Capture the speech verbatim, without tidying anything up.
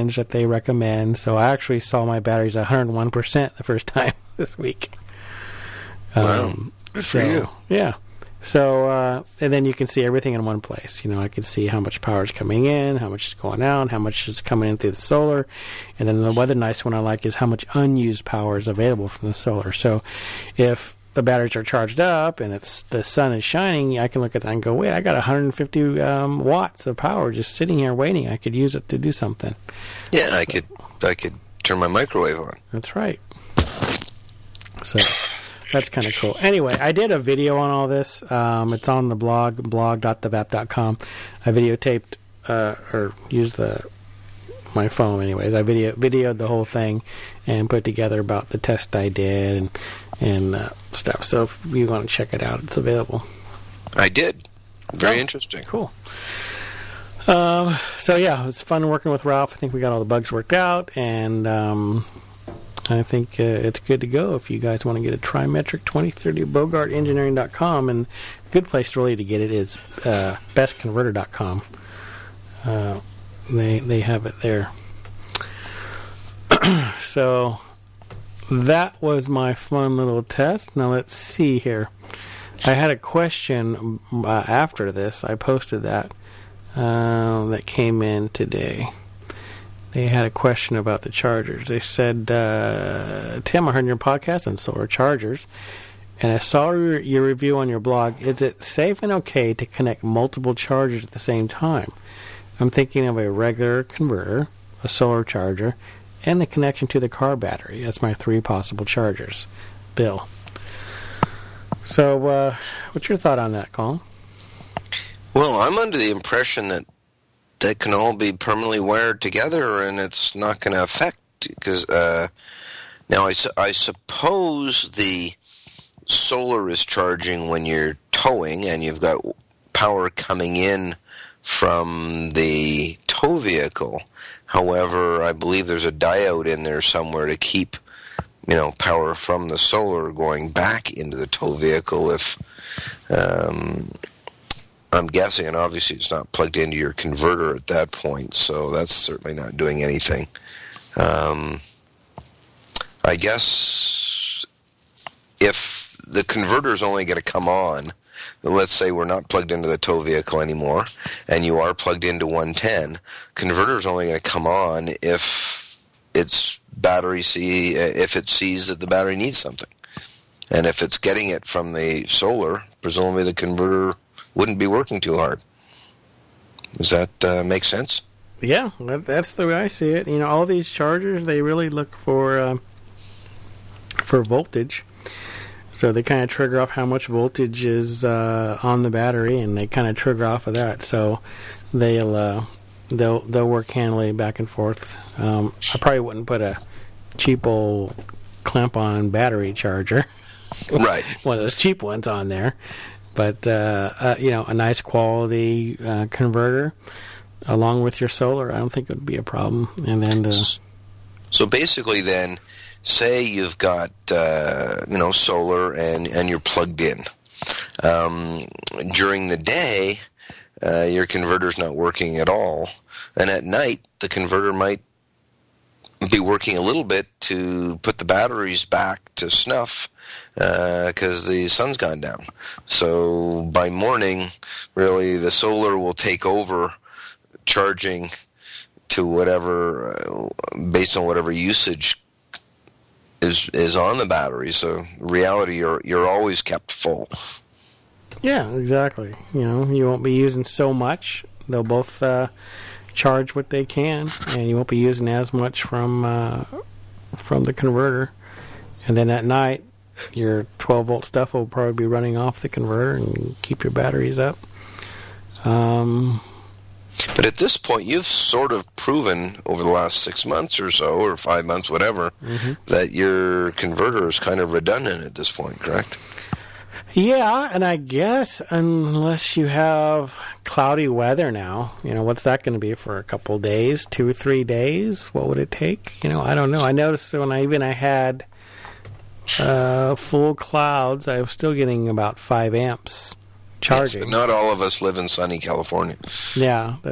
percentage that they recommend. So I actually saw my batteries one hundred one percent the first time this week. Wow. Um, Good so, for you. Yeah. So, uh, and then you can see everything in one place. You know, I can see how much power is coming in, how much is going out, how much is coming in through the solar. And then the other nice one I like is how much unused power is available from the solar. So if the batteries are charged up and it's the sun is shining, I can look at that and go, wait, I got one hundred fifty um, watts of power just sitting here waiting. I could use it to do something. Yeah, so, I could I could turn my microwave on. That's right. So that's kind of cool. Anyway, I did a video on all this. Um, it's on the blog, blog dot the vap dot com. I videotaped, uh, or used the my phone anyways. I video videoed the whole thing and put together about the test I did and, and uh, stuff. So if you want to check it out, it's available. I did. Very oh, interesting. Cool. Um, so yeah, it was fun working with Ralph. I think we got all the bugs worked out, and um, I think uh, it's good to go if you guys want to get a Trimetric twenty thirty, Bogart Engineering dot com, and a good place really to get it is uh, Best Converter dot com. Uh, they they have it there. So that was my fun little test. Now let's see here. I had a question uh, after this. I posted that uh, that came in today. They had a question about the chargers. They said, uh, Tim, I heard your podcast on solar chargers, and I saw your, your review on your blog. Is it safe and okay to connect multiple chargers at the same time? I'm thinking of a regular converter, a solar charger, and the connection to the car battery. That's my three possible chargers. Bill. So, uh, what's your thought on that, Colin? Well, I'm under the impression that that can all be permanently wired together, and it's not going to affect, because uh, now I, su- I suppose the solar is charging when you're towing, and you've got power coming in from the tow vehicle. However, I believe there's a diode in there somewhere to keep, you know, power from the solar going back into the tow vehicle if, um, I'm guessing, and obviously it's not plugged into your converter at that point, so that's certainly not doing anything. Um, I guess if the converter is only going to come on, let's say we're not plugged into the tow vehicle anymore, and you are plugged into one ten, converter is only going to come on if its battery see if it sees that the battery needs something, and if it's getting it from the solar, presumably the converter wouldn't be working too hard. Does that uh, make sense? Yeah, that, that's the way I see it. You know, all these chargers, they really look for uh, for voltage. So they kind of trigger off how much voltage is uh, on the battery, and they kind of trigger off of that. So they'll uh, they'll they'll work handily back and forth. Um, I probably wouldn't put a cheap old clamp-on battery charger, right? One of those cheap ones on there. But, uh, uh, you know, a nice quality uh, converter along with your solar, I don't think it would be a problem. And then the... So basically then, say you've got, uh, you know, solar and, and you're plugged in. Um, during the day, uh, your converter's not working at all. And at night, the converter might be working a little bit to put the batteries back to snuff because uh, the sun's gone down. So by morning, really, the solar will take over charging to whatever, uh, based on whatever usage is is on the battery. So in reality, you're you're always kept full. Yeah, exactly. You know, you won't be using so much. They'll both uh, charge what they can, and you won't be using as much from uh, from the converter. And then at night, your twelve volt stuff will probably be running off the converter and keep your batteries up. Um, but at this point, you've sort of proven over the last six months or so, or five months, whatever, mm-hmm. that your converter is kind of redundant at this point, correct? Yeah, and I guess unless you have cloudy weather now, you know, what's that going to be for a couple of days, two or three days? What would it take? You know, I don't know. I noticed when I even I had uh, full clouds, I was still getting about five amps charging. Yes, but not all of us live in sunny California. Yeah,